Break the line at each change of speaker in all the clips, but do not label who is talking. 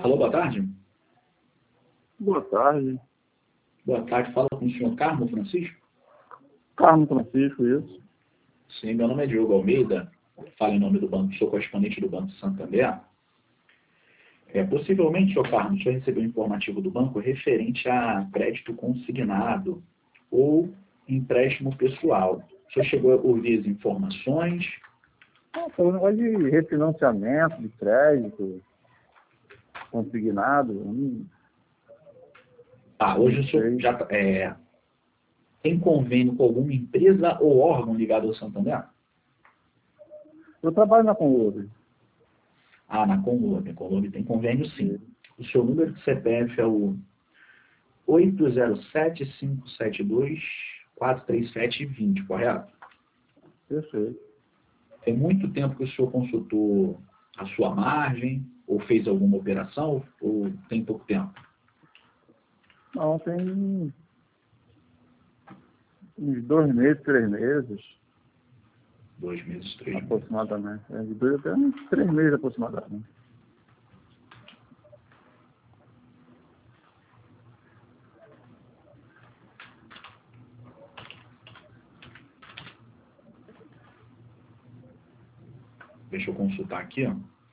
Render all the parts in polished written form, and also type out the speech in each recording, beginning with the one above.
Alô, boa tarde.
Boa tarde.
Boa tarde, fala com o senhor Carmo Francisco.
Carmo Francisco, isso.
Sim, meu nome é Diogo Almeida, falo em nome do banco, sou correspondente do Banco Santander. Possivelmente, senhor Carmo, o senhor recebeu um informativo do banco referente a crédito consignado ou empréstimo pessoal. O senhor chegou a ouvir as informações?
Foi um negócio de refinanciamento, de crédito, consignado.
Hoje o senhor já tem convênio com alguma empresa ou órgão ligado ao Santander?
Eu trabalho na Conlobe.
Na Conlobe. A Conlobe tem convênio, sim. O seu número de CPF é o 807-572-43720, correto?
Perfeito.
Tem muito tempo que o senhor consultou a sua margem, ou fez alguma operação, ou tem pouco tempo?
Não, tem uns 2 meses, 3 meses.
2 meses, 3 meses.
Aproximadamente. De 2 até uns 3 meses aproximadamente.
Deixa eu consultar aqui, ó.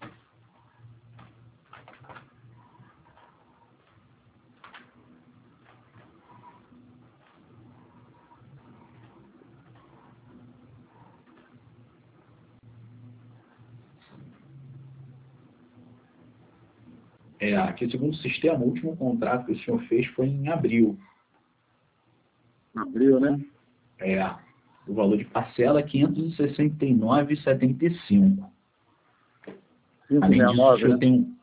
Aqui, segundo o sistema, o último contrato que o senhor fez foi em abril.
Abril, né?
O valor de parcela é R$ 569,75. Além disso, o senhor tem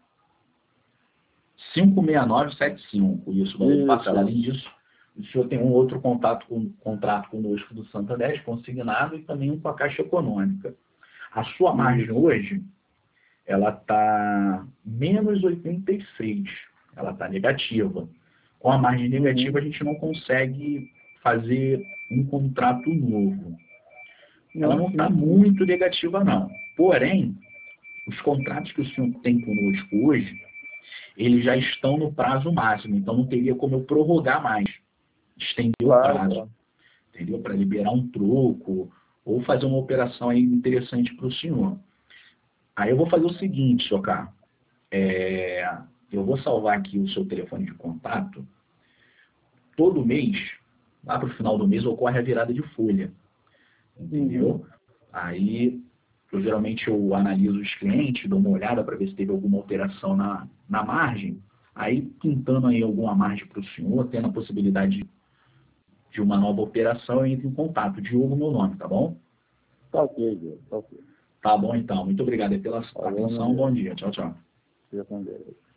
569,75. Isso, o valor de parcela. Além disso, o senhor tem um outro contrato conosco do Santander, consignado, e também um com a Caixa Econômica. A sua margem hoje, ela está menos 86. Ela está negativa. Com a margem negativa, a gente não consegue fazer um contrato novo. Ela não está muito negativa, não. Porém, os contratos que o senhor tem conosco hoje, eles já estão no prazo máximo. Então, não teria como eu prorrogar mais. Estender o prazo. Entendeu? Para liberar um troco ou fazer uma operação aí interessante para o senhor. Aí eu vou fazer o seguinte, senhor Carlos. Eu vou salvar aqui o seu telefone de contato. Todo mês, lá para o final do mês, ocorre a virada de folha. Entendeu? Aí, geralmente eu analiso os clientes, dou uma olhada para ver se teve alguma alteração na margem. Aí, pintando aí alguma margem para o senhor, tendo a possibilidade de uma nova operação, eu entro em contato. Diogo, meu nome, tá bom?
Tá ok, Diogo. Tá ok.
Tá bom, então. Muito obrigado aí pela atenção. Bom dia. Tchau, tchau.
Fica com Deus.